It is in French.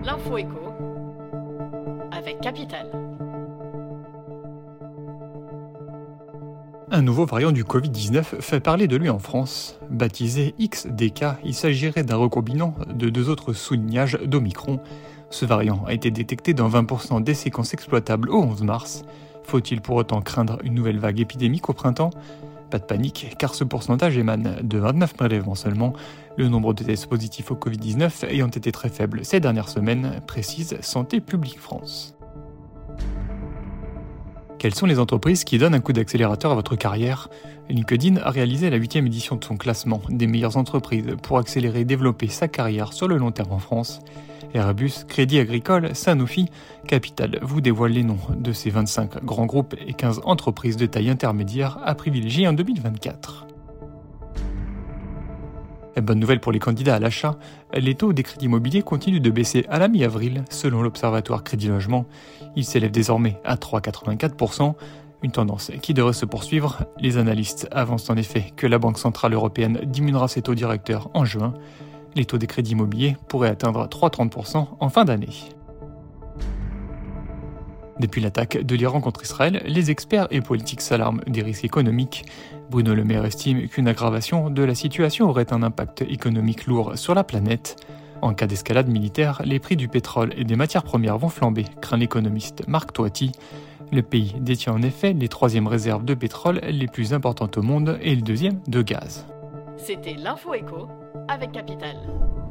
L'info écho avec Capital. Un nouveau variant du Covid-19 fait parler de lui en France. Baptisé XDK, il s'agirait d'un recombinant de deux autres sous-lignages d'Omicron. Ce variant a été détecté dans 20% des séquences exploitables au 11 mars. Faut-il pour autant craindre une nouvelle vague épidémique au printemps ? Pas de panique, car ce pourcentage émane de 29 prélèvements seulement, le nombre de tests positifs au Covid-19 ayant été très faible ces dernières semaines, précise Santé publique France. Quelles sont les entreprises qui donnent un coup d'accélérateur à votre carrière ? LinkedIn a réalisé la 8e édition de son classement des meilleures entreprises pour accélérer et développer sa carrière sur le long terme en France. Airbus, Crédit Agricole, Sanofi, Capital vous dévoile les noms de ces 25 grands groupes et 15 entreprises de taille intermédiaire à privilégier en 2024. Et bonne nouvelle pour les candidats à l'achat, les taux des crédits immobiliers continuent de baisser à la mi-avril, selon l'Observatoire Crédit Logement. Ils s'élèvent désormais à 3,84%, une tendance qui devrait se poursuivre. Les analystes avancent en effet que la Banque Centrale Européenne diminuera ses taux directeurs en juin. Les taux des crédits immobiliers pourraient atteindre 3,30% en fin d'année. Depuis l'attaque de l'Iran contre Israël, les experts et politiques s'alarment des risques économiques. Bruno Le Maire estime qu'une aggravation de la situation aurait un impact économique lourd sur la planète. En cas d'escalade militaire, les prix du pétrole et des matières premières vont flamber, craint l'économiste Marc Toiti. Le pays détient en effet les 3e réserves de pétrole les plus importantes au monde et le 2e de gaz. C'était l'info écho avec Capital.